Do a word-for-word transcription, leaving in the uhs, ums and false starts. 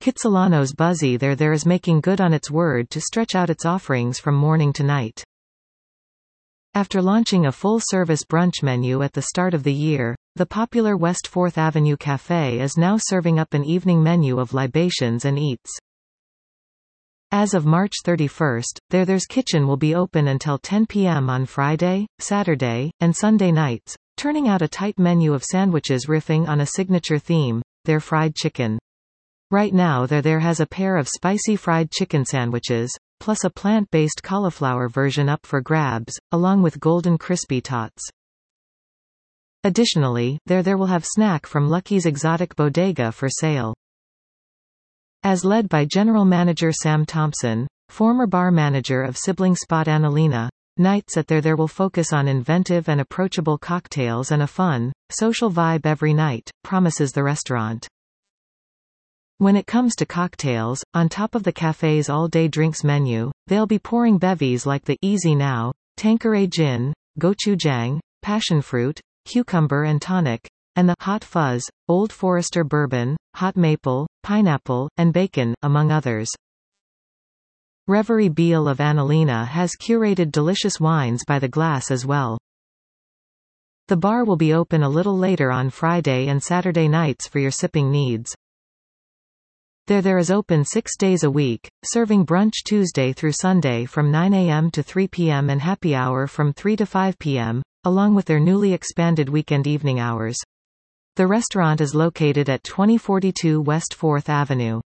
Kitsilano's Buzzy There There is making good on its word to stretch out its offerings from morning to night. After launching a full-service brunch menu at the start of the year, the popular West fourth Avenue Café is now serving up an evening menu of libations and eats. As of March thirty-first, There There's Kitchen will be open until ten p m on Friday, Saturday, and Sunday nights, turning out a tight menu of sandwiches riffing on a signature theme, their fried chicken. Right now There There has a pair of spicy fried chicken sandwiches, plus a plant-based cauliflower version up for grabs, along with golden crispy tots. Additionally, There There will have snack from Lucky's Exotic Bodega for sale. As led by General Manager Sam Thompson, former bar manager of sibling spot Annalena, nights at There There will focus on inventive and approachable cocktails and a fun, social vibe every night, promises the restaurant. When it comes to cocktails, on top of the cafe's all-day drinks menu, they'll be pouring bevies like the Easy Now, Tanqueray Gin, Gochujang, Passion Fruit, Cucumber and Tonic, and the Hot Fuzz, Old Forester Bourbon, Hot Maple, Pineapple, and Bacon, among others. Reverie Beale of Annalena has curated delicious wines by the glass as well. The bar will be open a little later on Friday and Saturday nights for your sipping needs. There There is open six days a week, serving brunch Tuesday through Sunday from nine a m to three p m and happy hour from three to five p m, along with their newly expanded weekend evening hours. The restaurant is located at twenty forty-two West fourth Avenue.